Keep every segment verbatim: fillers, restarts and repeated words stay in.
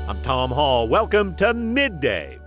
I'm Tom Hall. Welcome to Midday.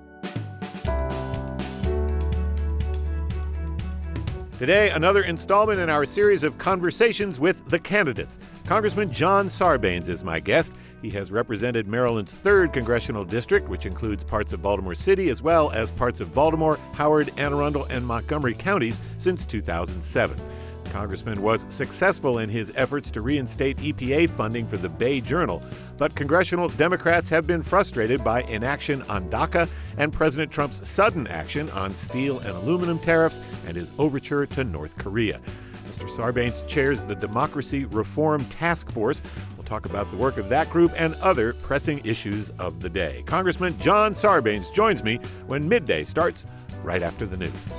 Today, another installment in our series of conversations with the candidates. Congressman John Sarbanes is my guest. He has represented Maryland's third congressional district, which includes parts of Baltimore City as well as parts of Baltimore, Howard, Anne Arundel, and Montgomery counties since two thousand seven. The congressman was successful in his efforts to reinstate E P A funding for the Bay Journal, but congressional Democrats have been frustrated by inaction on DACA and President Trump's sudden action on steel and aluminum tariffs and his overture to North Korea. Mister Sarbanes chairs the Democracy Reform Task Force. We'll talk about the work of that group and other pressing issues of the day. Congressman John Sarbanes joins me when Midday starts right after the news.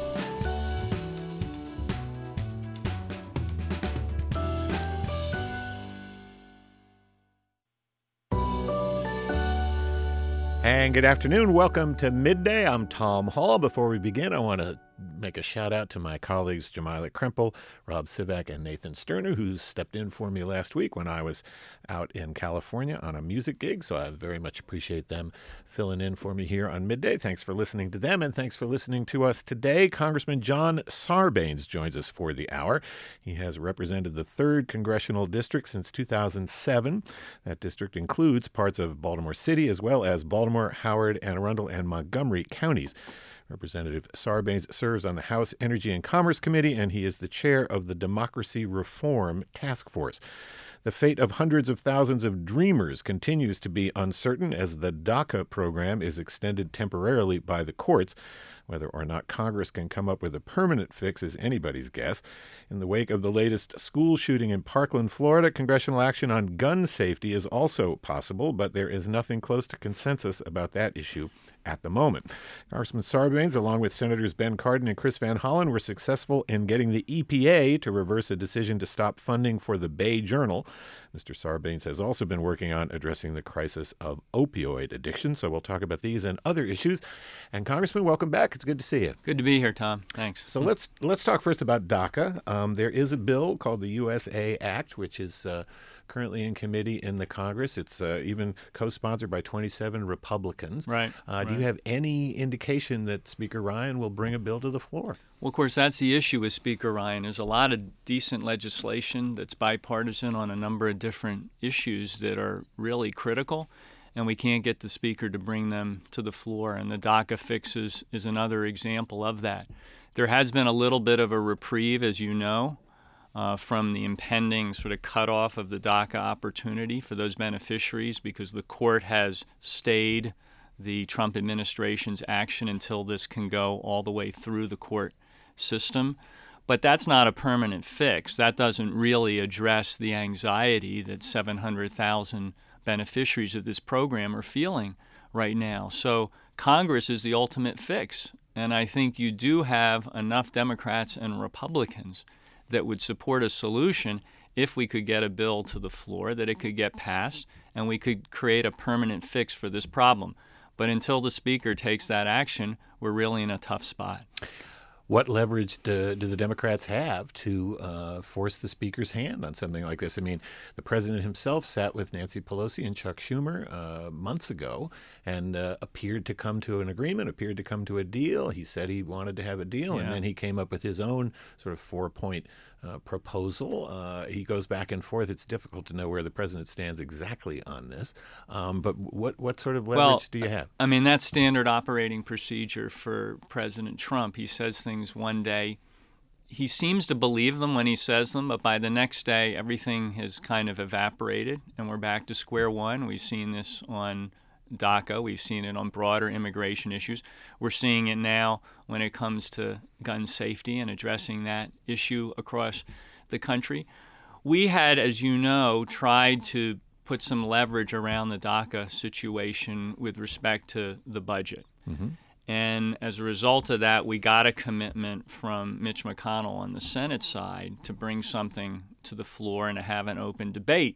And good afternoon. Welcome to Midday. I'm Tom Hall. Before we begin, I want to make a shout out to my colleagues Jamila Krempel, Rob Sivak, and Nathan Sterner, who stepped in for me last week when I was out in California on a music gig. So I very much appreciate them filling in for me here on Midday. Thanks for listening to them, and thanks for listening to us today. Congressman John Sarbanes joins us for the hour. He has represented the third congressional district since two thousand seven. That district includes parts of Baltimore City as well as Baltimore, Howard, Anne Arundel, and Montgomery counties. Representative Sarbanes serves on the House Energy and Commerce Committee, and he is the chair of the Democracy Reform Task Force. The fate of hundreds of thousands of Dreamers continues to be uncertain as the DACA program is extended temporarily by the courts. Whether or not Congress can come up with a permanent fix is anybody's guess. In the wake of the latest school shooting in Parkland, Florida, congressional action on gun safety is also possible, but there is nothing close to consensus about that issue at the moment. Congressman Sarbanes, along with Senators Ben Cardin and Chris Van Hollen, were successful in getting the E P A to reverse a decision to stop funding for the Bay Journal. Mister Sarbanes has also been working on addressing the crisis of opioid addiction, so we'll talk about these and other issues. And Congressman, welcome back. It's good to see you. Good to be here, Tom. Thanks. So let's let's talk first about DACA. Um, there is a bill called the U S A Act, which is uh, currently in committee in the Congress. It's uh, even co-sponsored by twenty-seven Republicans. Right. Uh, right. Do you have any indication that Speaker Ryan will bring a bill to the floor? Well, of course, that's the issue with Speaker Ryan. There's a lot of decent legislation that's bipartisan on a number of different issues that are really critical, and we can't get the Speaker to bring them to the floor. And the DACA fixes is another example of that. There has been a little bit of a reprieve, as you know, uh, from the impending sort of cutoff of the DACA opportunity for those beneficiaries because the court has stayed the Trump administration's action until this can go all the way through the court system. But that's not a permanent fix. That doesn't really address the anxiety that seven hundred thousand beneficiaries of this program are feeling right now. So Congress is the ultimate fix. And I think you do have enough Democrats and Republicans that would support a solution if we could get a bill to the floor, that it could get passed, and we could create a permanent fix for this problem. But until the Speaker takes that action, we're really in a tough spot. What leverage do, do the Democrats have to uh, force the Speaker's hand on something like this? I mean, the president himself sat with Nancy Pelosi and Chuck Schumer uh, months ago and uh, appeared to come to an agreement, appeared to come to a deal. He said he wanted to have a deal, Yeah. and then he came up with his own sort of four-point uh, proposal. Uh, he goes back and forth. It's difficult to know where the president stands exactly on this. Um, but what, what sort of leverage well, do you have? I mean, that's standard operating procedure for President Trump. He says things one day. He seems to believe them when he says them, but by the next day, everything has kind of evaporated, and we're back to square one. We've seen this on DACA. We've seen it on broader immigration issues. We're seeing it now when it comes to gun safety and addressing that issue across the country. We had, as you know, tried to put some leverage around the DACA situation with respect to the budget. Mm-hmm. And as a result of that, we got a commitment from Mitch McConnell on the Senate side to bring something to the floor and to have an open debate.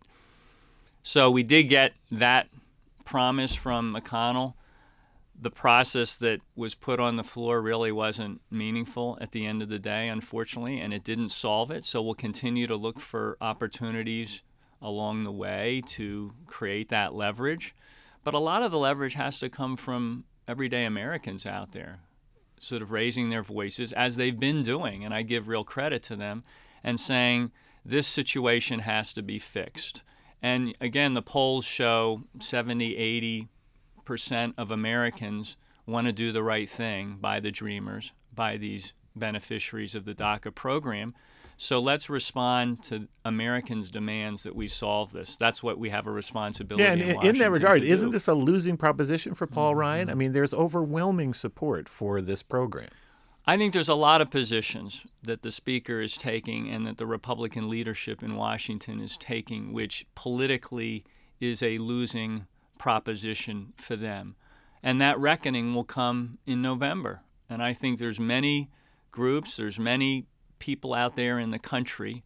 So we did get that promise from McConnell. The process that was put on the floor really wasn't meaningful at the end of the day, unfortunately, and it didn't solve it. So we'll continue to look for opportunities along the way to create that leverage. But a lot of the leverage has to come from everyday Americans out there, sort of raising their voices, as they've been doing, and I give real credit to them, and saying this situation has to be fixed. And again, the polls show seventy, eighty percent of Americans want to do the right thing by the Dreamers, by these beneficiaries of the DACA program. So let's respond to Americans' demands that we solve this. That's what we have a responsibility yeah, and in in, Washington in that regard, to isn't do. this a losing proposition for Paul Mm-hmm. Ryan? I mean, there's overwhelming support for this program. I think there's a lot of positions that the Speaker is taking and that the Republican leadership in Washington is taking, which politically is a losing proposition for them. And that reckoning will come in November. And I think there's many groups, there's many people out there in the country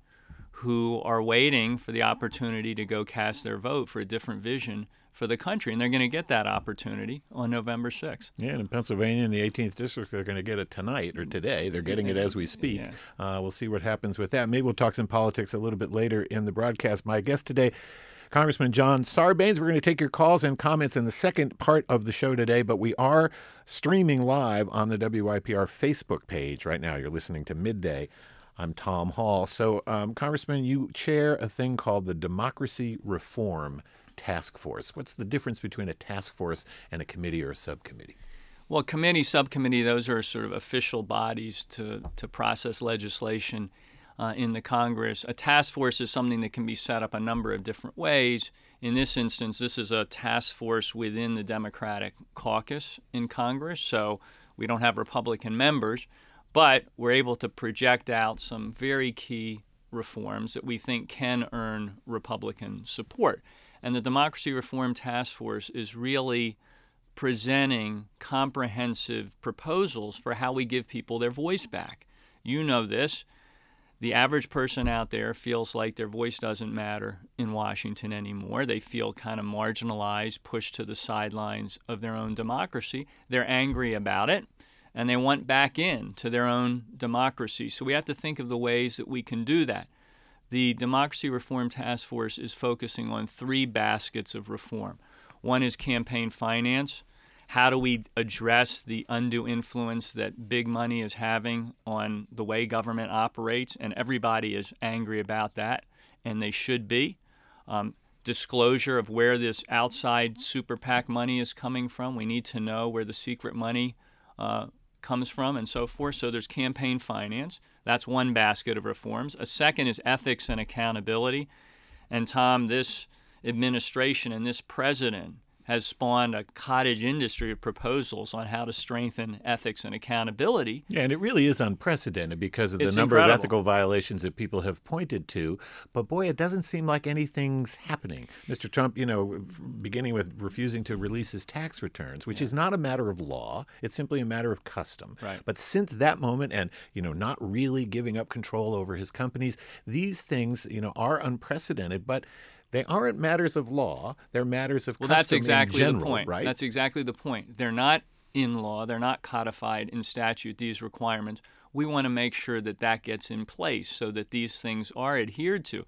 who are waiting for the opportunity to go cast their vote for a different vision for the country, and they're going to get that opportunity on November sixth. Yeah, and in Pennsylvania, in the eighteenth District, they're going to get it tonight or today. They're getting it as we speak. Yeah. Uh, we'll see what happens with that. Maybe we'll talk some politics a little bit later in the broadcast. My guest today, Congressman John Sarbanes. We're going to take your calls and comments in the second part of the show today, but we are streaming live on the W Y P R Facebook page right now. You're listening to Midday. I'm Tom Hall. So, um, Congressman, you chair a thing called the Democracy Reform Task Force. What's the difference between a task force and a committee or a subcommittee? Well, committee, subcommittee, those are sort of official bodies to, to process legislation uh, in the Congress. A task force is something that can be set up a number of different ways. In this instance, this is a task force within the Democratic caucus in Congress, so we don't have Republican members, but we're able to project out some very key reforms that we think can earn Republican support. And the Democracy Reform Task Force is really presenting comprehensive proposals for how we give people their voice back. You know this. The average person out there feels like their voice doesn't matter in Washington anymore. They feel kind of marginalized, pushed to the sidelines of their own democracy. They're angry about it, and they want back in to their own democracy. So we have to think of the ways that we can do that. The Democracy Reform Task Force is focusing on three baskets of reform. One is campaign finance. How do we address the undue influence that big money is having on the way government operates? And everybody is angry about that, and they should be. Um, disclosure of where this outside super PAC money is coming from. We need to know where the secret money uh, comes from and so forth. So there's campaign finance. That's one basket of reforms. A second is ethics and accountability. And Tom, this administration and this president has spawned a cottage industry of proposals on how to strengthen ethics and accountability. Yeah, and it really is unprecedented because of the It's number incredible. of ethical violations that people have pointed to. But boy, it doesn't seem like anything's happening. Mister Trump, you know, beginning with refusing to release his tax returns, which Yeah. is not a matter of law. It's simply a matter of custom. Right. But since that moment and, you know, not really giving up control over his companies, these things, you know, are unprecedented. But they aren't matters of law. They're matters of Well, custom that's exactly in general, the point. right? That's exactly the point. They're not in law. They're not codified in statute, these requirements. We want to make sure that that gets in place so that these things are adhered to.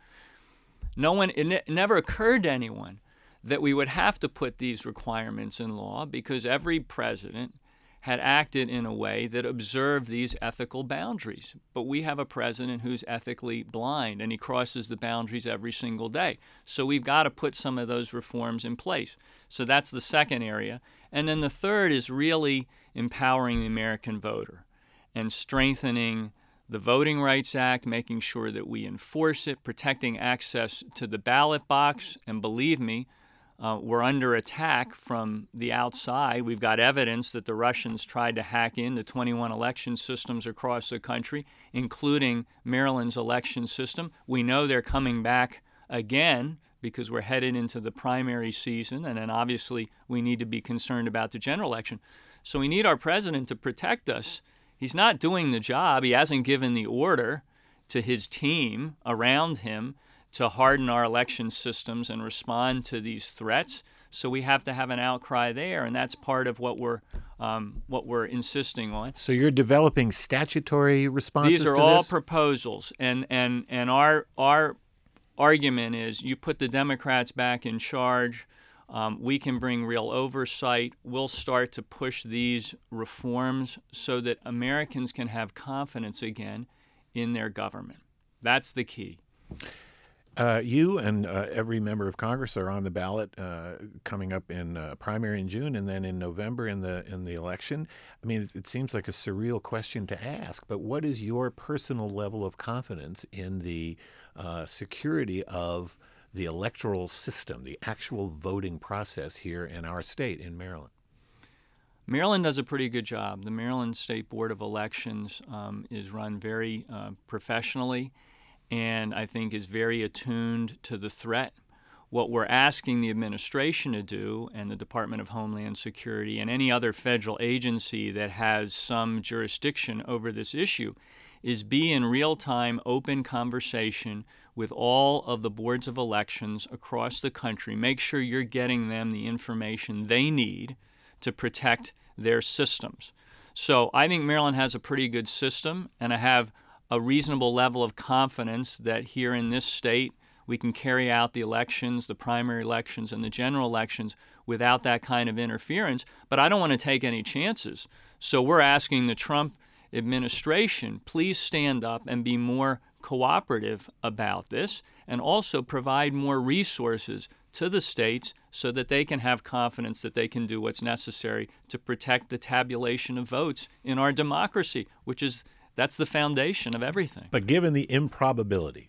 No one, it, ne- it never occurred to anyone that we would have to put these requirements in law because every president had acted in a way that observed these ethical boundaries. But we have a president who's ethically blind, and he crosses the boundaries every single day. So we've got to put some of those reforms in place. So that's the second area. And then the third is really empowering the American voter and strengthening the Voting Rights Act, making sure that we enforce it, protecting access to the ballot box. And believe me, Uh, we're under attack from the outside. We've got evidence that the Russians tried to hack into twenty-one election systems across the country, including Maryland's election system. We know they're coming back again because we're headed into the primary season, and then obviously we need to be concerned about the general election. So we need our president to protect us. He's not doing the job. He hasn't given the order to his team around him to harden our election systems and respond to these threats. So we have to have an outcry there, and that's part of what we're um, what we're insisting on. So you're developing statutory responses These are to all this? proposals, and and and our our argument is you put the Democrats back in charge, um, we can bring real oversight, we'll start to push these reforms so that Americans can have confidence again in their government. That's the key. Uh, you and uh, every member of Congress are on the ballot uh, coming up in uh, primary in June and then in November in the in the election. I mean, it, it seems like a surreal question to ask, but what is your personal level of confidence in the uh, security of the electoral system, the actual voting process here in our state, in Maryland? Maryland does a pretty good job. The Maryland State Board of Elections um, is run very uh, professionally, and I think is very attuned to the threat. What we're asking the administration to do, and the Department of Homeland Security and any other federal agency that has some jurisdiction over this issue, is be in real-time open conversation with all of the boards of elections across the country. Make sure you're getting them the information they need to protect their systems. So I think Maryland has a pretty good system, and I have a reasonable level of confidence that here in this state we can carry out the elections, the primary elections, and the general elections without that kind of interference. But I don't want to take any chances. So we're asking the Trump administration, please stand up and be more cooperative about this, and also provide more resources to the states so that they can have confidence that they can do what's necessary to protect the tabulation of votes in our democracy, which is that's the foundation of everything. But given the improbability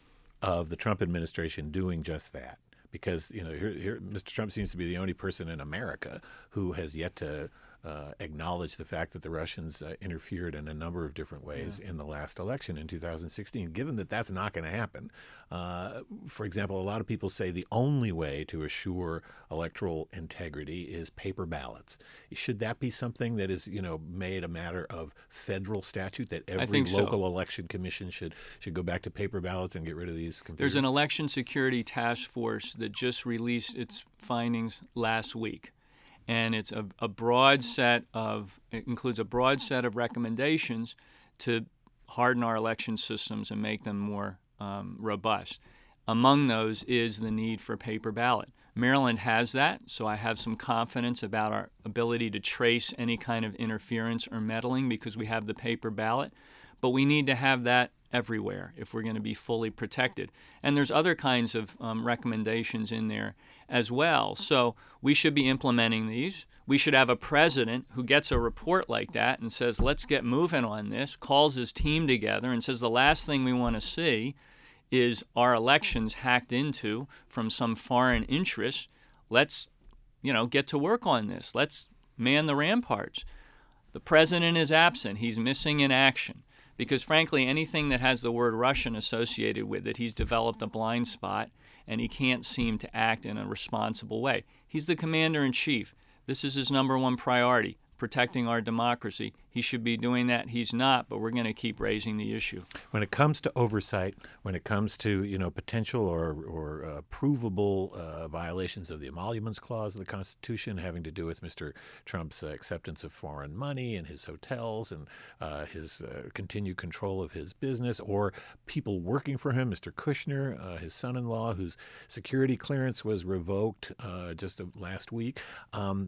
of the Trump administration doing just that, because you know here, here Mister Trump seems to be the only person in America who has yet to uh, acknowledge the fact that the Russians uh, interfered in a number of different ways yeah. in the last election in two thousand sixteen. Given that that's not going to happen, uh, for example, a lot of people say the only way to assure electoral integrity is paper ballots. Should that be something that is, you know, made a matter of federal statute, that every local so. election commission should should go back to paper ballots and get rid of these computers? There's an election security task force that just released its findings last week. And it's a, a broad set of, it includes a broad set of recommendations to harden our election systems and make them more um, robust. Among those is the need for paper ballot. Maryland has that, so I have some confidence about our ability to trace any kind of interference or meddling because we have the paper ballot. But we need to have that everywhere if we're going to be fully protected. And there's other kinds of um, recommendations in there as well. So we should be implementing these. We should have a president who gets a report like that and says, let's get moving on this, calls his team together and says the last thing we want to see is our elections hacked into from some foreign interest. Let's, you know, get to work on this. Let's man the ramparts. The president is absent. He's missing in action. Because, frankly, anything that has the word Russian associated with it, he's developed a blind spot, and he can't seem to act in a responsible way. He's the commander-in-chief. This is his number one priority, protecting our democracy. He should be doing that. He's not, but we're going to keep raising the issue. When it comes to oversight, when it comes to, you know, potential or, or uh, provable uh, violations of the Emoluments Clause of the Constitution having to do with Mister Trump's uh, acceptance of foreign money and his hotels and uh, his uh, continued control of his business, or people working for him, Mister Kushner, uh, his son-in-law, whose security clearance was revoked uh, just last week, um,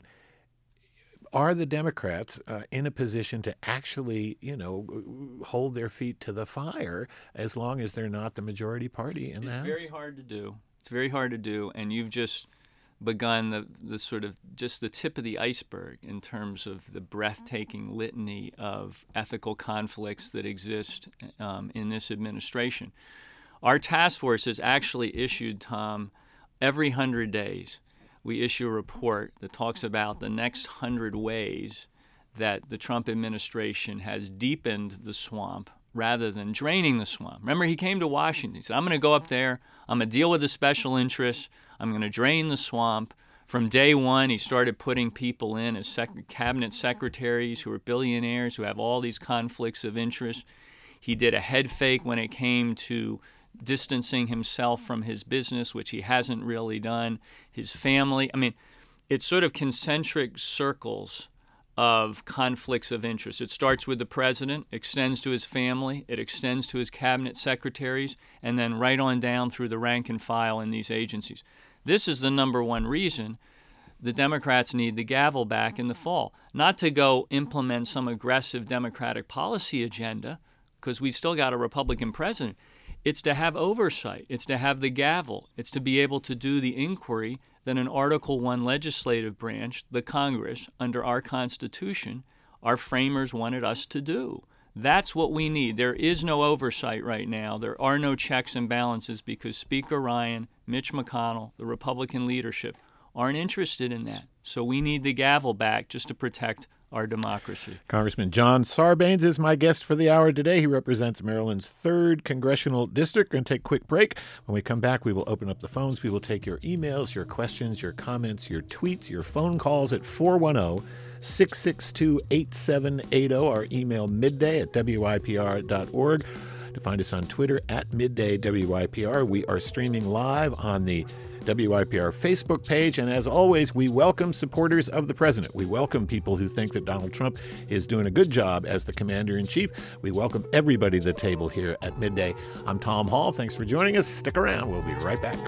are the Democrats uh, in a position to actually, you know, hold their feet to the fire as long as they're not the majority party in the House? It's very hard to do. It's very hard to do, and you've just begun the, the sort of just the tip of the iceberg in terms of the breathtaking litany of ethical conflicts that exist um, in this administration. Our task force has actually issued, Tom, every hundred days, we issue a report that talks about the next hundred ways that the Trump administration has deepened the swamp rather than draining the swamp. Remember, he came to Washington. He said, I'm going to go up there. I'm going to deal with the special interests. I'm going to drain the swamp. From day one, he started putting people in as sec- cabinet secretaries who are billionaires, who have all these conflicts of interest. He did a head fake when it came to distancing himself from his business, which he hasn't really done, his family. I mean, it's sort of concentric circles of conflicts of interest. It starts with the president, extends to his family, it extends to his cabinet secretaries, and then right on down through the rank and file in these agencies. This is the number one reason the Democrats need the gavel back in the fall. Not to go implement some aggressive Democratic policy agenda, because we still got a Republican president. It's to have oversight. It's to have the gavel. It's to be able to do the inquiry that an Article One legislative branch, the Congress, under our Constitution, our framers wanted us to do. That's what we need. There is no oversight right now. There are no checks and balances because Speaker Ryan, Mitch McConnell, the Republican leadership aren't interested in that. So we need the gavel back just to protect our democracy. Congressman John Sarbanes is my guest for the hour today. He represents Maryland's third Congressional District. We're going to take a quick break. When we come back, we will open up the phones. We will take your emails, your questions, your comments, your tweets, your phone calls at four one zero, six six two, eight seven eight zero. Our email midday at W I P R dot org. To find us on Twitter at midday W I P R. We are streaming live on the W I P R Facebook page. And as always, we welcome supporters of the president. We welcome people who think that Donald Trump is doing a good job as the commander-in-chief. We welcome everybody to the table here at Midday. I'm Tom Hall. Thanks for joining us. Stick around. We'll be right back.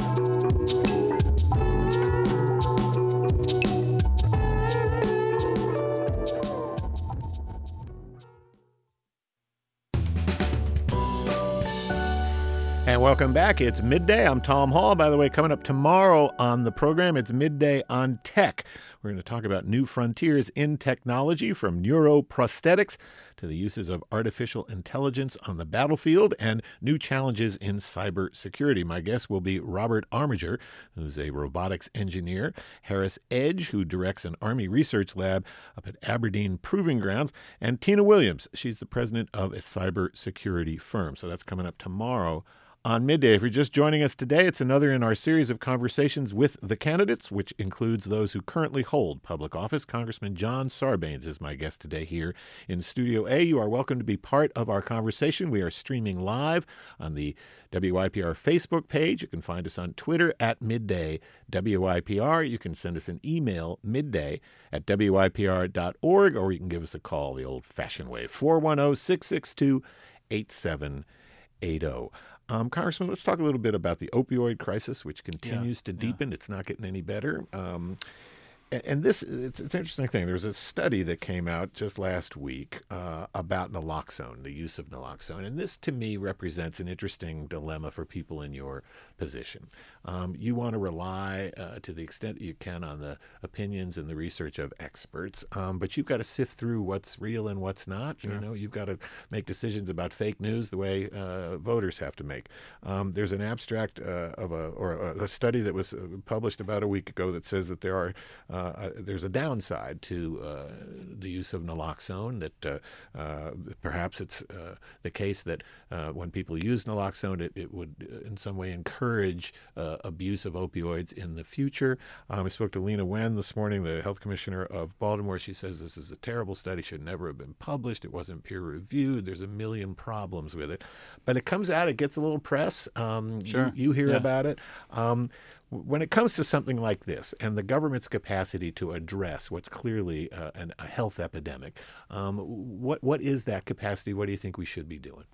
And welcome back. It's Midday. I'm Tom Hall. By the way, coming up tomorrow on the program, it's Midday on Tech. We're going to talk about new frontiers in technology, from neuroprosthetics to the uses of artificial intelligence on the battlefield and new challenges in cybersecurity. My guest will be Robert Armiger, who's a robotics engineer, Harris Edge, who directs an Army research lab up at Aberdeen Proving Grounds, and Tina Williams. She's the president of a cybersecurity firm. So that's coming up tomorrow on Midday. If you're just joining us today, it's another in our series of conversations with the candidates, which includes those who currently hold public office. Congressman John Sarbanes is my guest today here in Studio A. You are welcome to be part of our conversation. We are streaming live on the W I P R Facebook page. You can find us on Twitter at Midday W I P R. You can send us an email, midday at W I P R dot org, or you can give us a call the old-fashioned way, four one zero, six six two, eight seven eight zero. Um, Congressman, let's talk a little bit about the opioid crisis, which continues Yeah, to deepen. yeah. It's not getting any better. Um, and, and this, it's, it's an interesting thing. There's a study that came out just last week uh, about naloxone, the use of naloxone. And this, to me, represents an interesting dilemma for people in your position. Um, you want to rely uh, to the extent that you can on the opinions and the research of experts, um, but you've got to sift through what's real and what's not. Sure. You know, you've got to make decisions about fake news the way uh, voters have to make. Um, there's an abstract uh, of a or a, a study that was published about a week ago that says that there are uh, uh, there's a downside to uh, the use of naloxone. That uh, uh, perhaps it's uh, the case that uh, when people use naloxone, it, it would uh, in some way encourage uh, abuse of opioids in the future. Um, I spoke to Lena Wen this morning, the health commissioner of Baltimore. She says this is a terrible study, should never have been published. It wasn't peer reviewed. There's a million problems with it. But it comes out, it gets a little press. Um, Sure. You, you hear Yeah. about it. Um, when it comes to something like this and the government's capacity to address what's clearly uh, an, a health epidemic, um, what what is that capacity? What do you think we should be doing?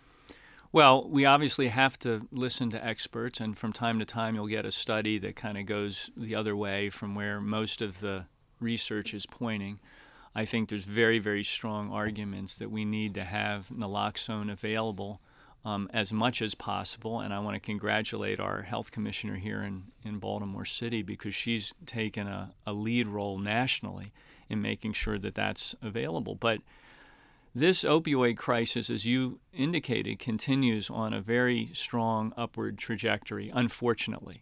Well, we obviously have to listen to experts, and from time to time you'll get a study that kind of goes the other way from where most of the research is pointing. I think there's very, very strong arguments that we need to have naloxone available um, as much as possible, and I want to congratulate our health commissioner here in, in Baltimore City because she's taken a, a lead role nationally in making sure that that's available. But this opioid crisis, as you indicated, continues on a very strong upward trajectory, unfortunately.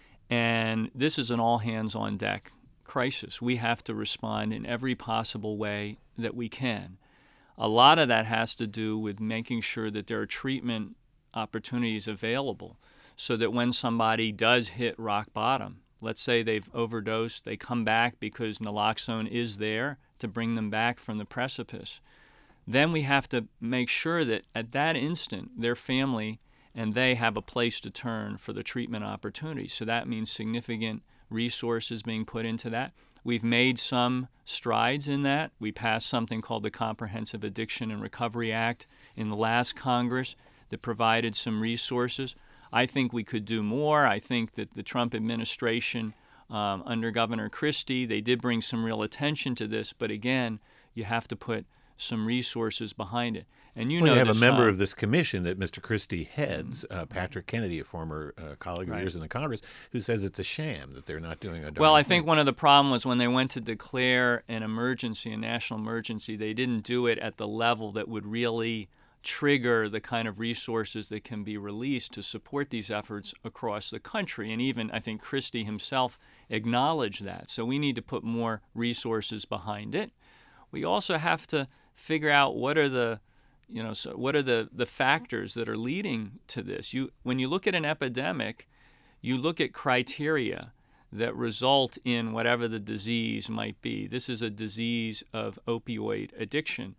And this is an all-hands-on-deck crisis. We have to respond in every possible way that we can. A lot of that has to do with making sure that there are treatment opportunities available so that when somebody does hit rock bottom, let's say they've overdosed, they come back because naloxone is there to bring them back from the precipice. Then we have to make sure that at that instant, their family and they have a place to turn for the treatment opportunities. So that means significant resources being put into that. We've made some strides in that. We passed something called the Comprehensive Addiction and Recovery Act in the last Congress that provided some resources. I think we could do more. I think that the Trump administration, um, under Governor Christie, they did bring some real attention to this, but again, you have to put some resources behind it. And you well, know, you have this, a member uh, of this commission that Mister Christie heads, uh, Patrick Kennedy, a former uh, colleague of Right. yours in the Congress, who says it's a sham that they're not doing a darn Well, I thing. think one of the problems was when they went to declare an emergency, a national emergency, they didn't do it at the level that would really trigger the kind of resources that can be released to support these efforts across the country. And even, I think, Christie himself acknowledged that. So we need to put more resources behind it. We also have to figure out what are the You know, so what are the, the factors that are leading to this? You, when you look at an epidemic, you look at criteria that result in whatever the disease might be. This is a disease of opioid addiction.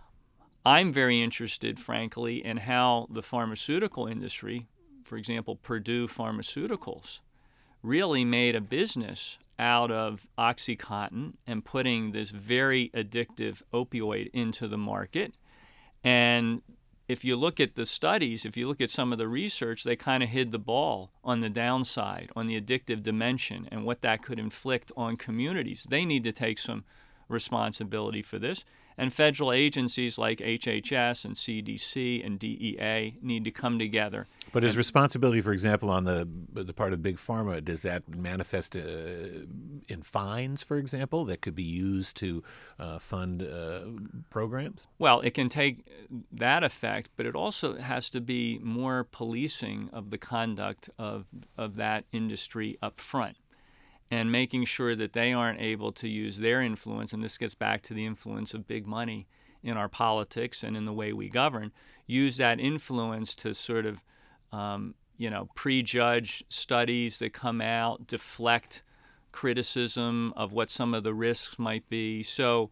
I'm very interested, frankly, in how the pharmaceutical industry, for example, Purdue Pharmaceuticals, really made a business out of OxyContin and putting this very addictive opioid into the market. And if you look at the studies, if you look at some of the research, they kind of hid the ball on the downside, on the addictive dimension and what that could inflict on communities. They need to take some responsibility for this. And federal agencies like H H S and C D C and D E A need to come together. But is responsibility, for example, on the the part of Big Pharma, does that manifest uh, in fines, for example, that could be used to uh, fund uh, programs? Well, it can take that effect, but it also has to be more policing of the conduct of, of that industry up front and making sure that they aren't able to use their influence, and this gets back to the influence of big money in our politics and in the way we govern, use that influence to sort of Um, you know, prejudge studies that come out, deflect criticism of what some of the risks might be. So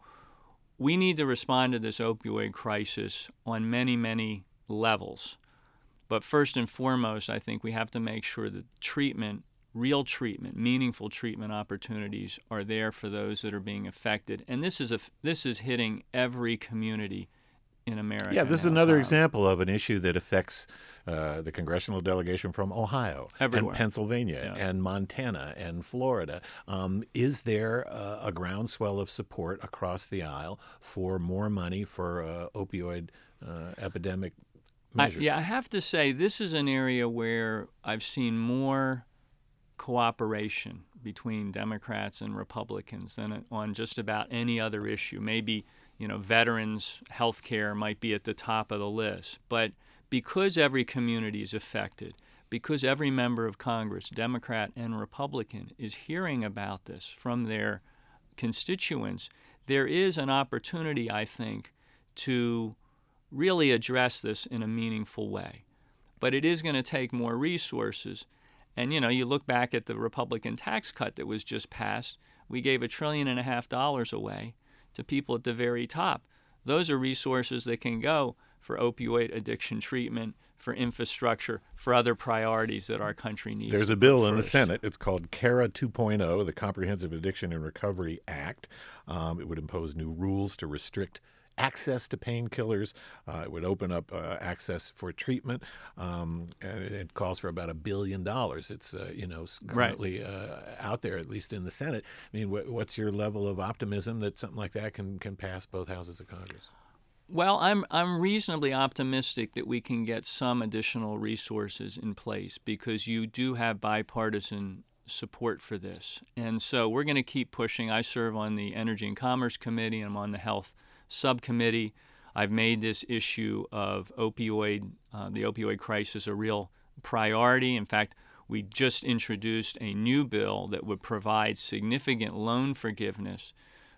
we need to respond to this opioid crisis on many, many levels. But first and foremost, I think we have to make sure that treatment, real treatment, meaningful treatment opportunities are there for those that are being affected. And this is a, this is hitting every community in America. Yeah, this is now, another Tom. example of an issue that affects uh, the congressional delegation from Ohio Everywhere. and Pennsylvania Yeah. and Montana and Florida. Um, is there uh, a groundswell of support across the aisle for more money for uh, opioid uh, epidemic I, measures? yeah, I have to say this is an area where I've seen more cooperation between Democrats and Republicans than on just about any other issue. Maybe, you know, veterans health care might be at the top of the list. But because every community is affected, because every member of Congress, Democrat and Republican, is hearing about this from their constituents, there is an opportunity, I think, to really address this in a meaningful way. But it is going to take more resources. And, you know, you look back at the Republican tax cut that was just passed, we gave a trillion and a half dollars away to people at the very top. Those are resources that can go for opioid addiction treatment, for infrastructure, for other priorities that our country needs. There's to a bill put in the first. Senate. It's called CARA two point oh, the Comprehensive Addiction and Recovery Act. Um, it would impose new rules to restrict access to painkillers. Uh, it would open up uh, access for treatment. Um, and it, it calls for about a billion dollars. It's uh, you know currently uh, out there, at least in the Senate. I mean, wh- what's your level of optimism that something like that can can pass both houses of Congress? Well, I'm I'm reasonably optimistic that we can get some additional resources in place because you do have bipartisan support for this. And so we're going to keep pushing. I serve on the Energy and Commerce Committee, and I'm on the Health Subcommittee. I've made this issue of opioid, uh, the opioid crisis, a real priority. In fact, we just introduced a new bill that would provide significant loan forgiveness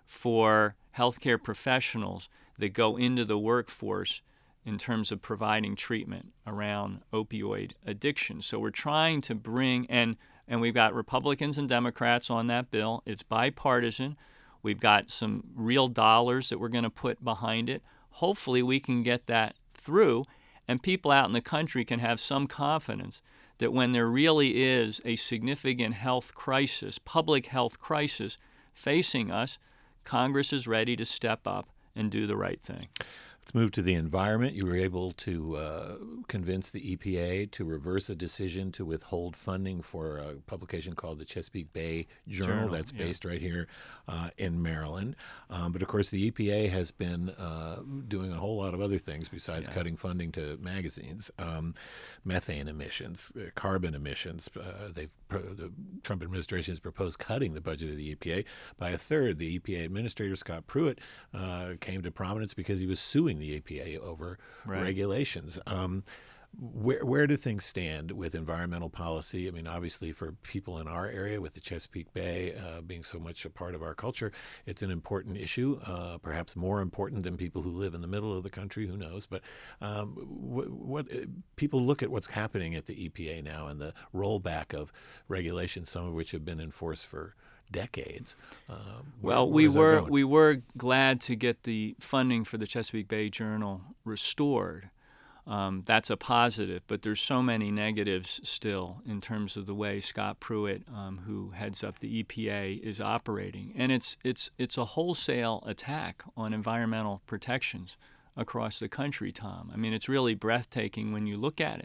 for healthcare professionals that go into the workforce in terms of providing treatment around opioid addiction. So we're trying to bring, and, and we've got Republicans and Democrats on that bill. It's bipartisan. We've got some real dollars that we're going to put behind it. Hopefully we can get that through. and people out in the country can have some confidence that when there really is a significant health crisis, public health crisis facing us, Congress is ready to step up and do the right thing. Let's move to the environment. You were able to uh, convince the E P A to reverse a decision to withhold funding for a publication called the Chesapeake Bay Journal, Journal, that's yeah. based right here uh, in Maryland. Um, but of course, the E P A has been uh, doing a whole lot of other things besides Yeah. cutting funding to magazines. Um, methane emissions, uh, carbon emissions. Uh, they've pro- the Trump administration has proposed cutting the budget of the E P A by a third. The E P A administrator, Scott Pruitt, uh, came to prominence because he was suing the E P A over Right. regulations. Um, where where do things stand with environmental policy? I mean, obviously, for people in our area, with the Chesapeake Bay uh, being so much a part of our culture, it's an important issue, uh, perhaps more important than people who live in the middle of the country. Who knows? But um, what, what uh, people look at what's happening at the E P A now and the rollback of regulations, some of which have been enforced for decades. Um, where- Well, we where's that were going? we were glad to get the funding for the Chesapeake Bay Journal restored. Um, that's a positive, but there's so many negatives still in terms of the way Scott Pruitt, um, who heads up the E P A, is operating, and it's it's it's a wholesale attack on environmental protections across the country, Tom. I mean, it's really breathtaking when you look at it.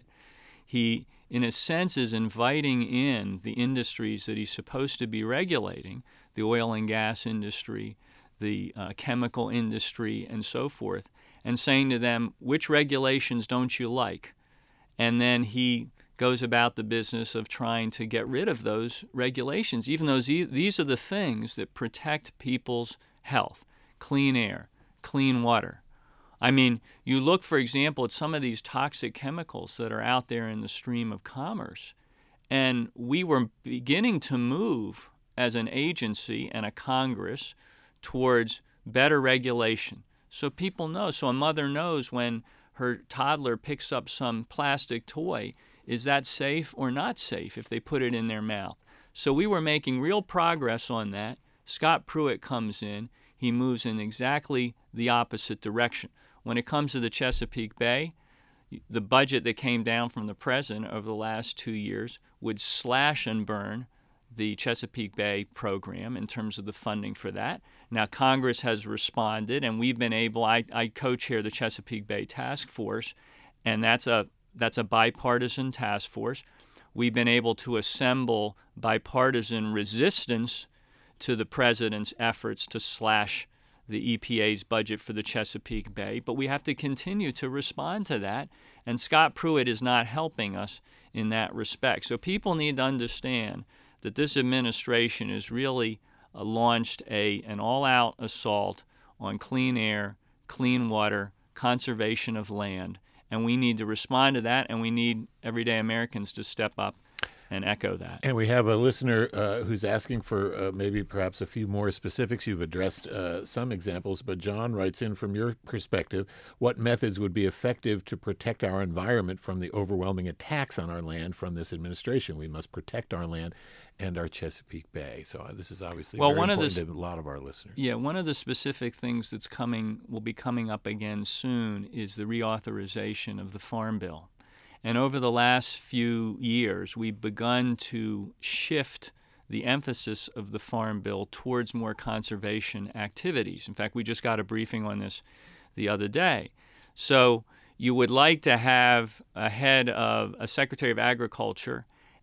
He, in a sense, is inviting in the industries that he's supposed to be regulating, the oil and gas industry, the uh, chemical industry, and so forth, and saying to them, which regulations don't you like? And then he goes about the business of trying to get rid of those regulations, even though these are the things that protect people's health: clean air, clean water. I mean, you look, for example, at some of these toxic chemicals that are out there in the stream of commerce, and we were beginning to move as an agency and a Congress towards better regulation. So people know, so a mother knows when her toddler picks up some plastic toy, is that safe or not safe if they put it in their mouth? So we were making real progress on that. Scott Pruitt comes in. He moves in exactly the opposite direction. When it comes to the Chesapeake Bay, the budget that came down from the president over the last two years would slash and burn the Chesapeake Bay program in terms of the funding for that. Now, Congress has responded, and we've been able, I, I co-chair the Chesapeake Bay Task Force, and that's a that's a bipartisan task force. We've been able to assemble bipartisan resistance to the president's efforts to slash the E P A's budget for the Chesapeake Bay, but we have to continue to respond to that, and Scott Pruitt is not helping us in that respect. So people need to understand that this administration has really uh, launched a an all-out assault on clean air, clean water, conservation of land, and we need to respond to that, and we need everyday Americans to step up and echo that. And we have a listener uh, who's asking for uh, maybe perhaps a few more specifics. You've addressed uh, some examples, but John writes in, from your perspective, what methods would be effective to protect our environment from the overwhelming attacks on our land from this administration? We must protect our land and our Chesapeake Bay. So uh, this is obviously Well, very one of important the, to a lot of our listeners. Yeah, one of the specific things that's coming, will be coming up again soon, is the reauthorization of the Farm Bill. And over the last few years, we've begun to shift the emphasis of the Farm Bill towards more conservation activities. In fact, we just got a briefing on this the other day. So you would like to have a head of a Secretary of Agriculture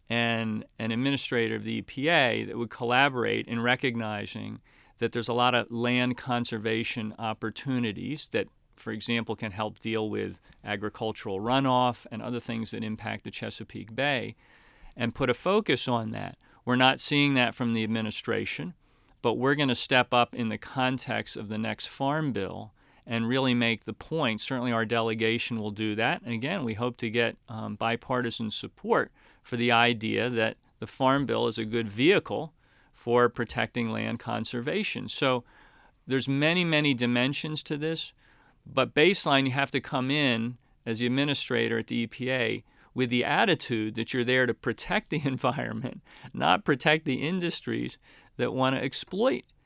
and an administrator of the E P A that would collaborate in recognizing that there's a lot of land conservation opportunities that, for example, can help deal with agricultural runoff and other things that impact the Chesapeake Bay, and put a focus on that. We're not seeing that from the administration, but we're going to step up in the context of the next Farm Bill and really make the point. Certainly our delegation will do that. And again, we hope to get um, bipartisan support for the idea that the Farm Bill is a good vehicle for protecting land conservation. So there's many, many dimensions to this. But baseline, you have to come in as the administrator at the E P A with the attitude that you're there to protect the environment, not protect the industries that want to exploit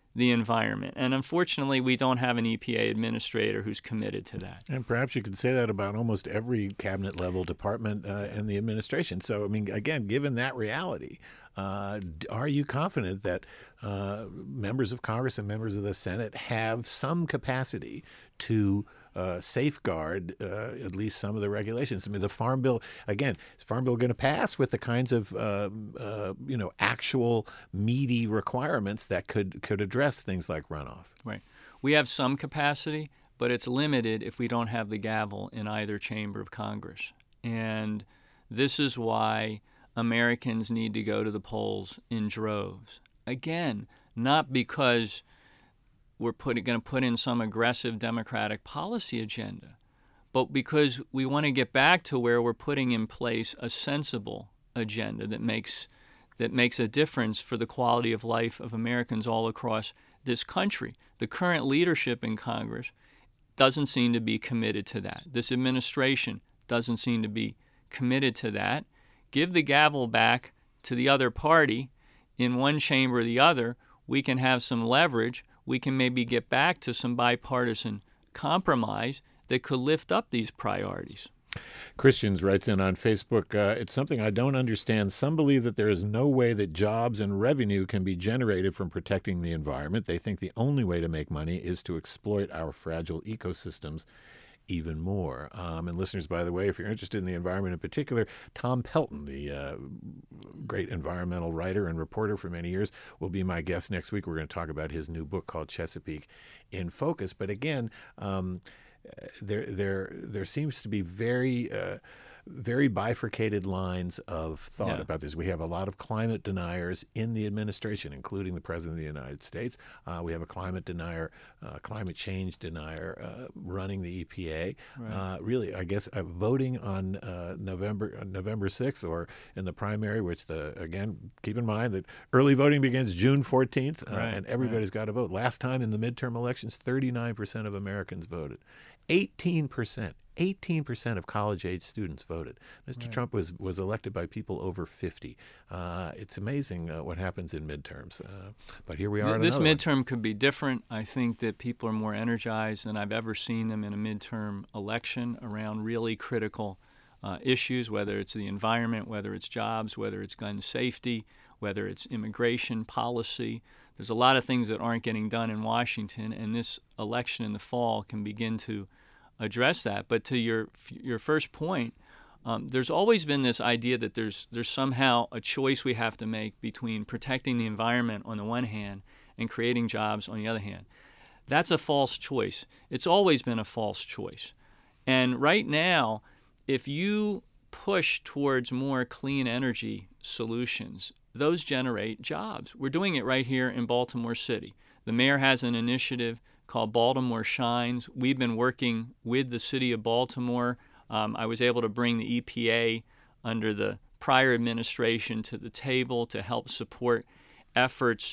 the environment. And unfortunately, we don't have an E P A administrator who's committed to that. And perhaps you could say that about almost every cabinet level department uh, in the administration. So, I mean, again, given that reality, uh, are you confident that uh, members of Congress and members of the Senate have some capacity to uh, safeguard uh, at least some of the regulations? I mean, the Farm Bill, again, is Farm Bill going to pass with the kinds of, uh, uh, you know, actual meaty requirements that could, could address things like runoff? Right. We have some capacity, but it's limited if we don't have the gavel in either chamber of Congress. And this is why Americans need to go to the polls in droves. Again, not because we're put, going to put in some aggressive Democratic policy agenda, but because we want to get back to where we're putting in place a sensible agenda that makes that makes a difference for the quality of life of Americans all across this country. The current leadership in Congress doesn't seem to be committed to that. This administration doesn't seem to be committed to that. Give the gavel back to the other party in one chamber or the other. We can have some leverage. We can maybe get back to some bipartisan compromise that could lift up these priorities. Christians writes in on Facebook, uh, it's something I don't understand. Some believe that there is no way that jobs and revenue can be generated from protecting the environment. They think the only way to make money is to exploit our fragile ecosystems even more. Um, and listeners, by the way, if you're interested in the environment in particular, Tom Pelton, the uh, great environmental writer and reporter for many years, will be my guest next week. We're going to talk about his new book called Chesapeake in Focus. But again, um, there there there seems to be very uh, very bifurcated lines of thought yeah. about this. We have a lot of climate deniers in the administration, including the President of the United States. Uh, we have a climate denier, uh, climate change denier uh, running the E P A. Right. Uh, really, I guess uh, voting on uh, November uh, November sixth or in the primary, which the again, keep in mind that early voting begins June fourteenth, uh, right. and everybody's right. got to vote. Last time in the midterm elections, thirty-nine percent of Americans voted. eighteen percent. eighteen percent of college-age students voted. Mister Right. Trump was, was elected by people over fifty. Uh, it's amazing uh, what happens in midterms. Uh, but here we are. Th- this midterm midterm could be different. I think that people are more energized than I've ever seen them in a midterm election around really critical uh, issues, whether it's the environment, whether it's jobs, whether it's gun safety, whether it's immigration policy. There's a lot of things that aren't getting done in Washington, and this election in the fall can begin to address that. But to your your first point, um, there's always been this idea that there's there's somehow a choice we have to make between protecting the environment on the one hand and creating jobs on the other hand. That's a false choice. It's always been a false choice. And right now, if you push towards more clean energy solutions, those generate jobs. We're doing it right here in Baltimore City. The mayor has an initiative called Baltimore Shines. We've been working with the city of Baltimore. Um, I was able to bring the E P A under the prior administration to the table to help support efforts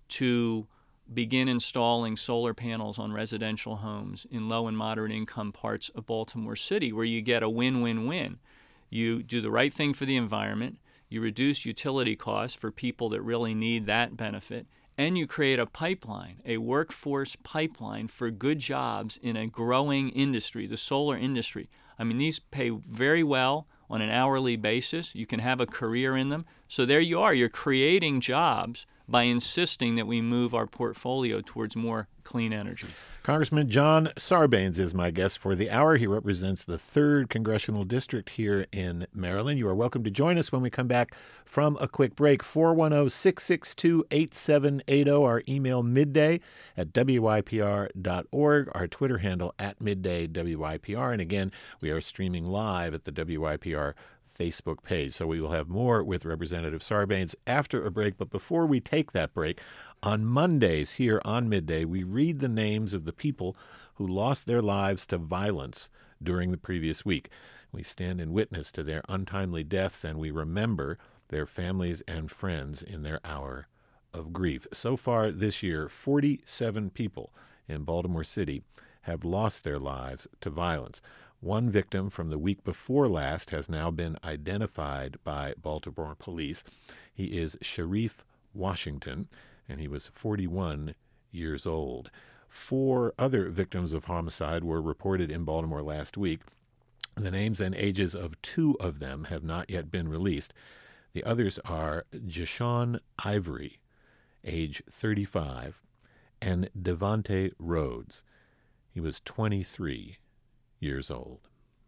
to begin installing solar panels on residential homes in low and moderate income parts of Baltimore City, where you get a win-win-win. You do the right thing for the environment, you reduce utility costs for people that really need that benefit, and you create a pipeline, a workforce pipeline for good jobs in a growing industry, the solar industry. I mean, these pay very well on an hourly basis. You can have a career in them. So there you are. You're creating jobs by insisting that we move our portfolio towards more clean energy. Congressman John Sarbanes is my guest for the hour. He represents the third Congressional District here in Maryland. You are welcome to join us when we come back from a quick break. four one zero, six six two, eight seven eight zero. Our email midday at W Y P R dot org. Our Twitter handle at midday W Y P R. And again, we are streaming live at the W Y P R Facebook page. So we will have more with Representative Sarbanes after a break. But before we take that break, on Mondays here on Midday, we read the names of the people who lost their lives to violence during the previous week. We stand in witness to their untimely deaths, and we remember their families and friends in their hour of grief. So far this year, forty-seven people in Baltimore City have lost their lives to violence. One victim from the week before last has now been identified by Baltimore police. He is Sharif Washington, and he was forty-one years old. Four other victims of homicide were reported in Baltimore last week. The names and ages of two of them have not yet been released. The others are Jashawn Ivory, age thirty-five, and Devonte Rhodes. He was twenty-three years old.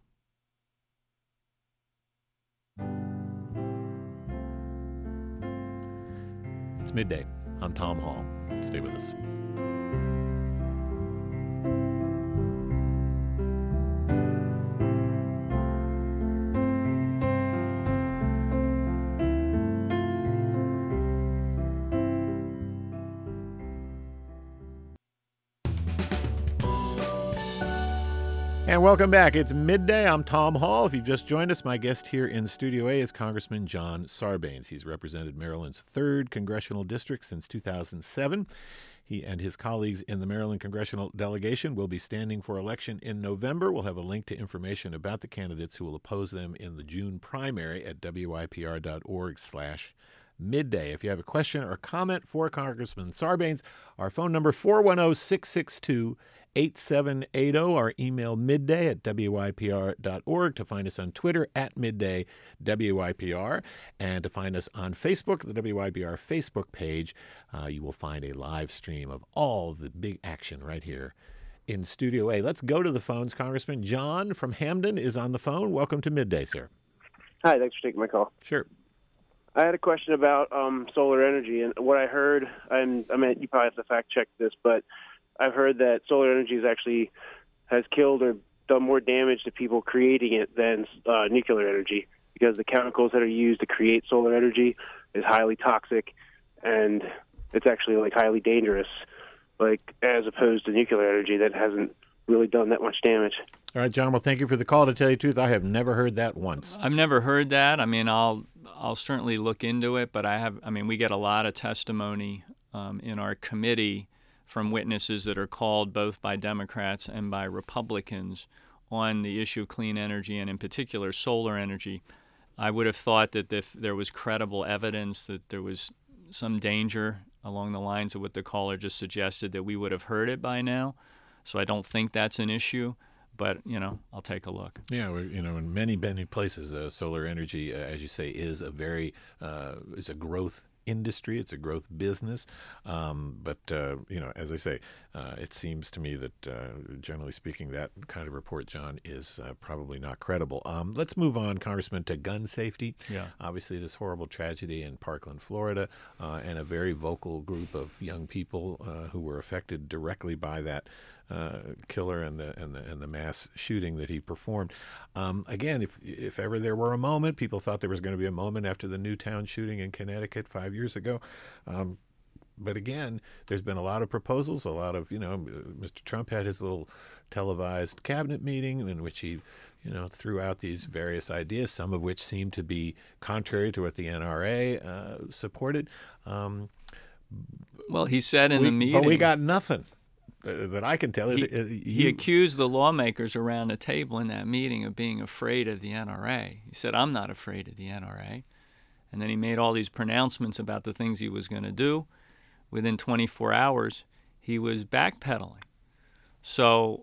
It's midday. I'm Tom Hall. Stay with us. And welcome back. It's midday. I'm Tom Hall. If you've just joined us, my guest here in Studio A is Congressman John Sarbanes. He's represented Maryland's third congressional district since two thousand seven. He and his colleagues in the Maryland congressional delegation will be standing for election in November. We'll have a link to information about the candidates who will oppose them in the June primary at wypr.org slash midday. If you have a question or comment for Congressman Sarbanes, our phone number four one zero, six six two, eight seven eight zero, our email midday at w y p r dot org, to find us on Twitter at midday W Y P R, and to find us on Facebook, the W Y P R Facebook page. Uh, you will find a live stream of all the big action right here in Studio A. Let's go to the phones. Congressman John from Hamden is on the phone. Welcome to Midday, sir. Hi, thanks for taking my call. Sure. I had a question about um, solar energy, and what I heard, and I mean, you probably have to fact check this, but I've heard that solar energy is actually has killed or done more damage to people creating it than uh, nuclear energy, because the chemicals that are used to create solar energy is highly toxic, and it's actually like highly dangerous, like as opposed to nuclear energy that hasn't really done that much damage. All right, John. Well, thank you for the call. To tell you the truth, I have never heard that once. I've never heard that. I mean, I'll I'll certainly look into it, but I have. I mean, we get a lot of testimony um, in our committee from witnesses that are called both by Democrats and by Republicans on the issue of clean energy, and in particular solar energy. I would have thought that if there was credible evidence that there was some danger along the lines of what the caller just suggested, that we would have heard it by now. So I don't think that's an issue, but, you know, I'll take a look. Yeah, well, you know, in many, many places, uh, solar energy, uh, as you say, is a very, uh, is a growth industry. It's a growth business. Um, but, uh, you know, as I say, uh, it seems to me that, uh, generally speaking, that kind of report, John, is uh, probably not credible. Um, let's move on, Congressman, to gun safety. Yeah. Obviously, this horrible tragedy in Parkland, Florida, uh, and a very vocal group of young people uh, who were affected directly by that Uh, killer and the and the and the mass shooting that he performed. Um, again, if if ever there were a moment, people thought there was going to be a moment after the Newtown shooting in Connecticut five years ago. Um, but again, there's been a lot of proposals, a lot of, you know, Mister Trump had his little televised cabinet meeting in which he, you know, threw out these various ideas, some of which seemed to be contrary to what the N R A uh, supported. Um, well, he said in we, the meeting, but we got nothing. That I can tell is he, uh, he you, accused the lawmakers around the table in that meeting of being afraid of the N R A. He said, I'm not afraid of the N R A. And then he made all these pronouncements about the things he was going to do. Within twenty-four hours, he was backpedaling. So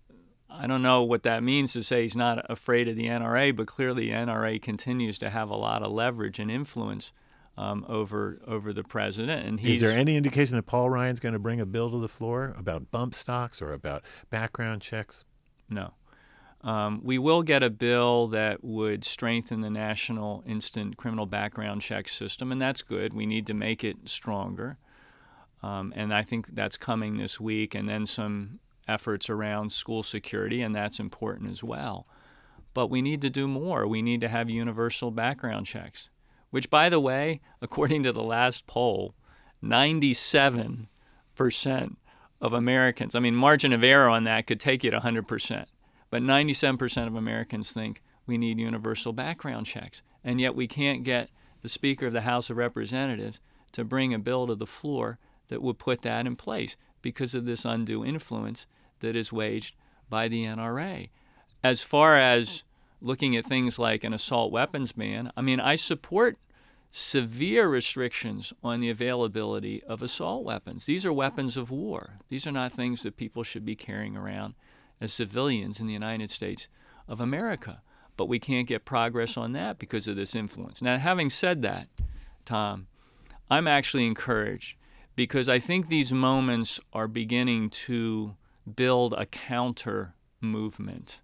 I don't know what that means to say he's not afraid of the N R A, but clearly the N R A continues to have a lot of leverage and influence Um, over over the president. And he's, is there any indication that Paul Ryan's going to bring a bill to the floor about bump stocks or about background checks? No. Um, we will get a bill that would strengthen the national instant criminal background check system, and that's good. We need to make it stronger. Um, and I think that's coming this week, and then some efforts around school security, and that's important as well. But we need to do more. We need to have universal background checks, which, by the way, according to the last poll, ninety-seven percent of Americans, I mean, margin of error on that could take you to one hundred percent, but ninety-seven percent of Americans think we need universal background checks. And yet we can't get the Speaker of the House of Representatives to bring a bill to the floor that would put that in place because of this undue influence that is waged by the N R A. As far as looking at things like an assault weapons ban, I mean, I support severe restrictions on the availability of assault weapons. These are weapons of war. These are not things that people should be carrying around as civilians in the United States of America. But we can't get progress on that because of this influence. Now, having said that, Tom, I'm actually encouraged because I think these moments are beginning to build a counter movement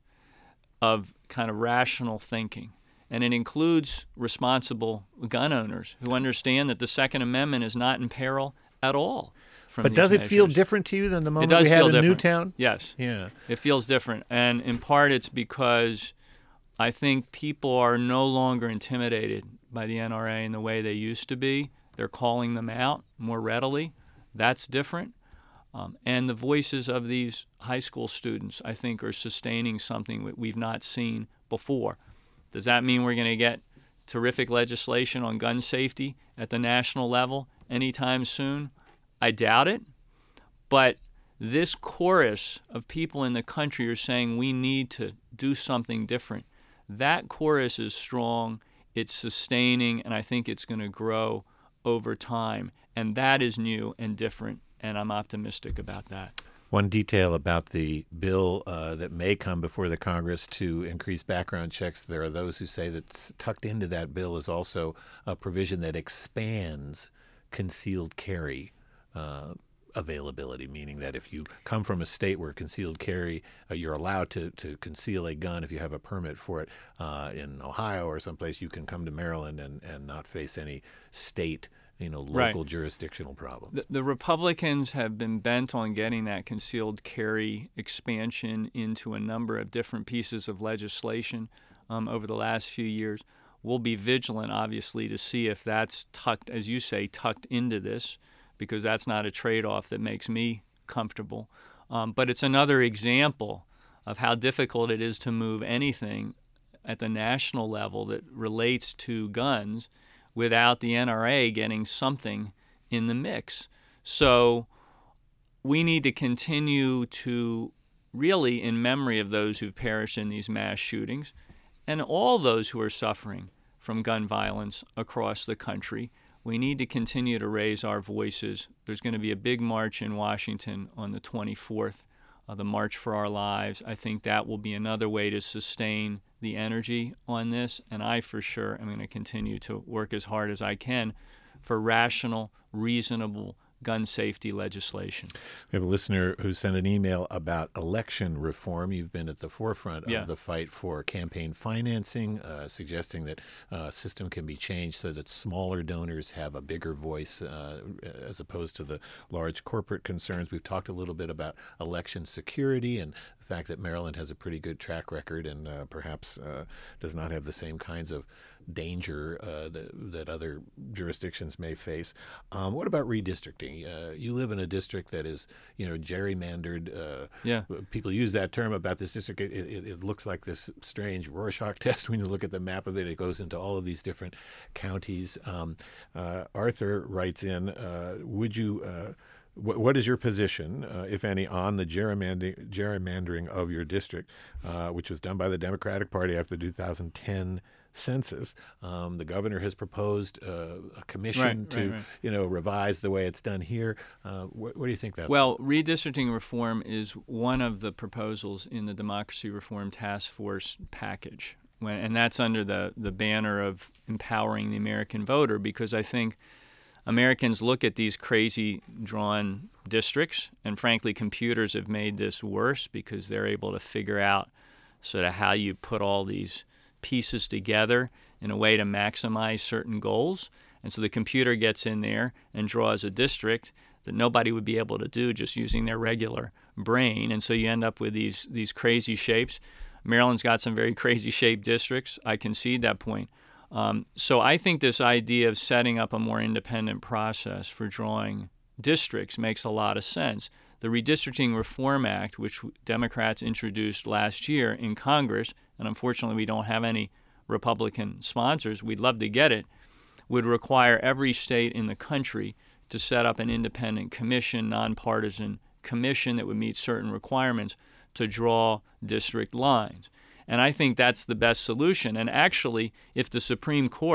of kind of rational thinking. And it includes responsible gun owners who understand that the Second Amendment is not in peril at all. From but these does it measures. feel different to you than the moment it does we had feel in different. Newtown? Yes. Yeah. It feels different. And in part it's because I think people are no longer intimidated by the N R A in the way they used to be. They're calling them out more readily. That's different. Um, and the voices of these high school students, I think, are sustaining something that we've not seen before. Does that mean we're going to get terrific legislation on gun safety at the national level anytime soon? I doubt it. But this chorus of people in the country are saying we need to do something different. That chorus is strong, it's sustaining, and I think it's going to grow over time. And that is new and different, and I'm optimistic about that. One detail about the bill uh, that may come before the Congress to increase background checks, there are those who say that tucked into that bill is also a provision that expands concealed carry uh, availability, meaning that if you come from a state where concealed carry, uh, you're allowed to, to conceal a gun if you have a permit for it. Uh, in Ohio or someplace, you can come to Maryland and, and not face any state you know, local right. jurisdictional problems. The, the Republicans have been bent on getting that concealed carry expansion into a number of different pieces of legislation um, over the last few years. We'll be vigilant, obviously, to see if that's tucked, as you say, tucked into this, because that's not a trade-off that makes me comfortable. Um, but it's another example of how difficult it is to move anything at the national level that relates to guns without the N R A getting something in the mix. So we need to continue to really, in memory of those who've perished in these mass shootings and all those who are suffering from gun violence across the country, we need to continue to raise our voices. There's going to be a big march in Washington on the twenty-fourth, uh, the March for Our Lives. I think that will be another way to sustain the energy on this, and I for sure am going to continue to work as hard as I can for rational, reasonable gun safety legislation. We have a listener who sent an email about election reform. You've been at the forefront yeah. of the fight for campaign financing, uh, suggesting that a uh, system can be changed so that smaller donors have a bigger voice uh, as opposed to the large corporate concerns. We've talked a little bit about election security and the fact that Maryland has a pretty good track record and uh, perhaps uh, does not have the same kinds of danger uh, that, that other jurisdictions may face. Um, what about redistricting? Uh, you live in a district that is, you know, gerrymandered. Uh, yeah. People use that term about this district. It, it, it looks like this strange Rorschach test when you look at the map of it. It goes into all of these different counties. Um, uh, Arthur writes in, uh, would you... Uh, What is your position, uh, if any, on the gerrymandering, gerrymandering of your district, uh, which was done by the Democratic Party after the two thousand ten census? Um, the governor has proposed uh, a commission right, to, right, right. you know, revise the way it's done here. Uh, wh- what do you think that's? Well, redistricting reform is one of the proposals in the Democracy Reform Task Force package, when, and that's under the, the banner of empowering the American voter, because I think Americans look at these crazy drawn districts, and frankly, computers have made this worse because they're able to figure out sort of how you put all these pieces together in a way to maximize certain goals. And so the computer gets in there and draws a district that nobody would be able to do just using their regular brain. And so you end up with these these crazy shapes. Maryland's got some very crazy shaped districts. I concede that point. Um, so I think this idea of setting up a more independent process for drawing districts makes a lot of sense. The Redistricting Reform Act, which Democrats introduced last year in Congress, and unfortunately we don't have any Republican sponsors, we'd love to get it, would require every state in the country to set up an independent commission, nonpartisan commission that would meet certain requirements to draw district lines. And I think that's the best solution. And actually, if the Supreme Court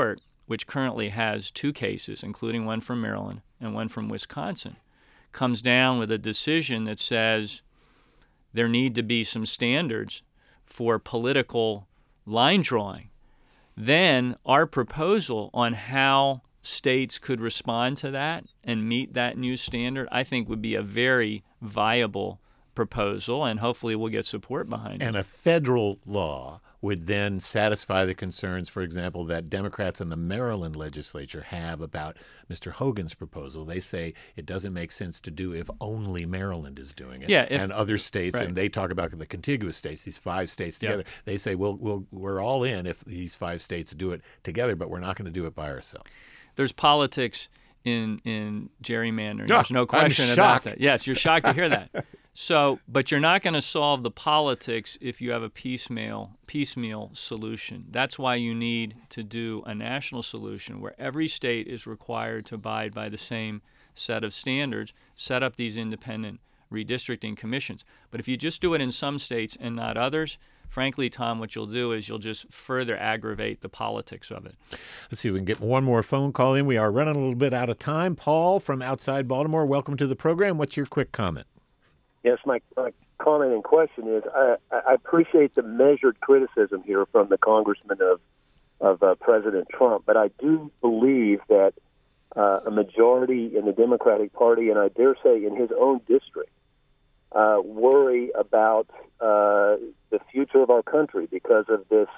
which currently has two cases, including one from Maryland and one from Wisconsin, comes down with a decision that says there need to be some standards for political line drawing, then our proposal on how states could respond to that and meet that new standard, I think would be a very viable proposal, and hopefully we'll get support behind it. And a federal law would then satisfy the concerns, for example, that Democrats in the Maryland legislature have about Mister Hogan's proposal. They say it doesn't make sense to do if only Maryland is doing it. Yeah, if, and other states, right. and they talk about the contiguous states, these five states together. Yep. They say, well, we'll, we're all in if these five states do it together, but we're not going to do it by ourselves. There's politics in in gerrymandering. Oh, There's no question I'm about shocked. that. Yes, you're shocked to hear that. So, but you're not going to solve the politics if you have a piecemeal piecemeal solution. That's why you need to do a national solution where every state is required to abide by the same set of standards, set up these independent redistricting commissions. But if you just do it in some states and not others, frankly, Tom, what you'll do is you'll just further aggravate the politics of it. Let's see if we can get one more phone call in. We are running a little bit out of time. Paul from outside Baltimore, welcome to the program. What's your quick comment? Yes, my, my comment and question is I, I appreciate the measured criticism here from the congressman of, of uh, President Trump, but I do believe that uh, a majority in the Democratic Party, and I dare say in his own district, uh, worry about uh, the future of our country because of this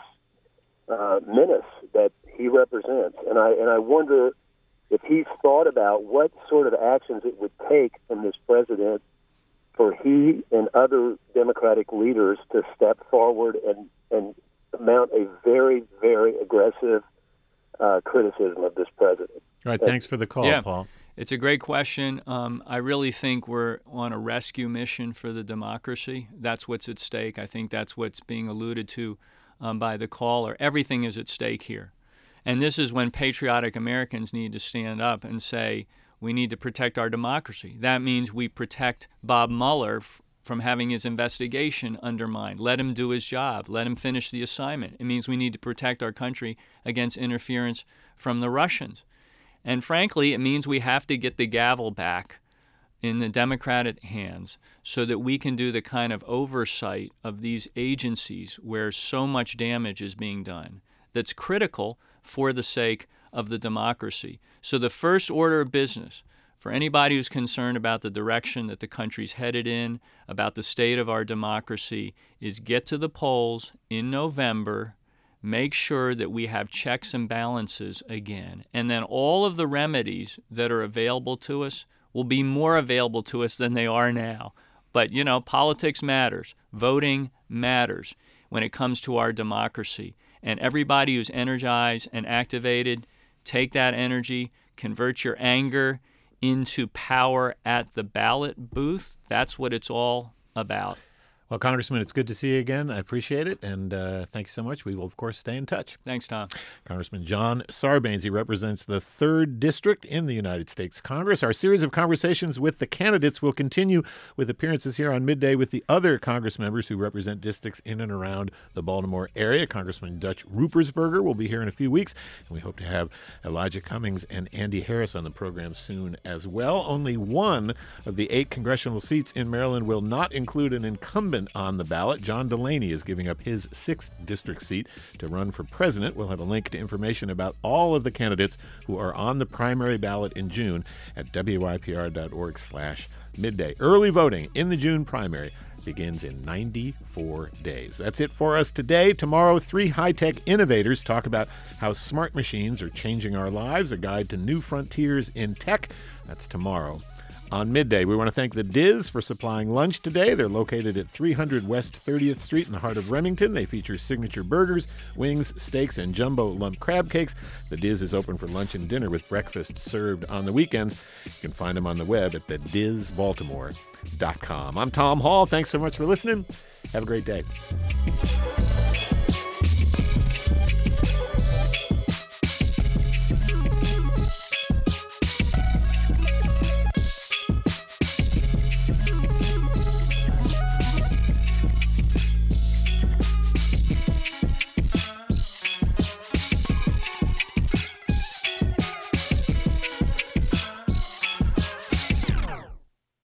uh, menace that he represents. And I, and I wonder if he's thought about what sort of actions it would take from this president for he and other Democratic leaders to step forward and, and mount a very, very aggressive uh, criticism of this president. All right, thanks for the call, yeah, Paul. It's a great question. Um, I really think we're on a rescue mission for the democracy. That's what's at stake. I think that's what's being alluded to um, by the caller. Everything is at stake here. And this is when patriotic Americans need to stand up and say, we need to protect our democracy. That means we protect Bob Mueller f- from having his investigation undermined. Let him do his job. Let him finish the assignment. It means we need to protect our country against interference from the Russians. And frankly, it means we have to get the gavel back in the Democratic hands so that we can do the kind of oversight of these agencies where so much damage is being done that's critical for the sake of the democracy. So the first order of business for anybody who's concerned about the direction that the country's headed in, about the state of our democracy, is get to the polls in November, make sure that we have checks and balances again, and then all of the remedies that are available to us will be more available to us than they are now. But, you know, politics matters. Voting matters when it comes to our democracy. And everybody who's energized and activated, take that energy, convert your anger into power at the ballot booth. That's what it's all about. Well, Congressman, it's good to see you again. I appreciate it, and uh, thank you so much. We will, of course, stay in touch. Thanks, Tom. Congressman John Sarbanes. He represents the third District in the United States Congress. Our series of conversations with the candidates will continue with appearances here on Midday with the other Congress members who represent districts in and around the Baltimore area. Congressman Dutch Ruppersberger will be here in a few weeks, and we hope to have Elijah Cummings and Andy Harris on the program soon as well. Only one of the eight congressional seats in Maryland will not include an incumbent on the ballot. John Delaney is giving up his sixth district seat to run for president. We'll have a link to information about all of the candidates who are on the primary ballot in June at W Y P R dot org slash midday. Early voting in the June primary begins in ninety-four days. That's it for us today. Tomorrow, three high-tech innovators talk about how smart machines are changing our lives, a guide to new frontiers in tech. That's tomorrow on Midday. We want to thank the Diz for supplying lunch today. They're located at three hundred West thirtieth Street in the heart of Remington. They feature signature burgers, wings, steaks, and jumbo lump crab cakes. The Diz is open for lunch and dinner with breakfast served on the weekends. You can find them on the web at the diz baltimore dot com. I'm Tom Hall. Thanks so much for listening. Have a great day.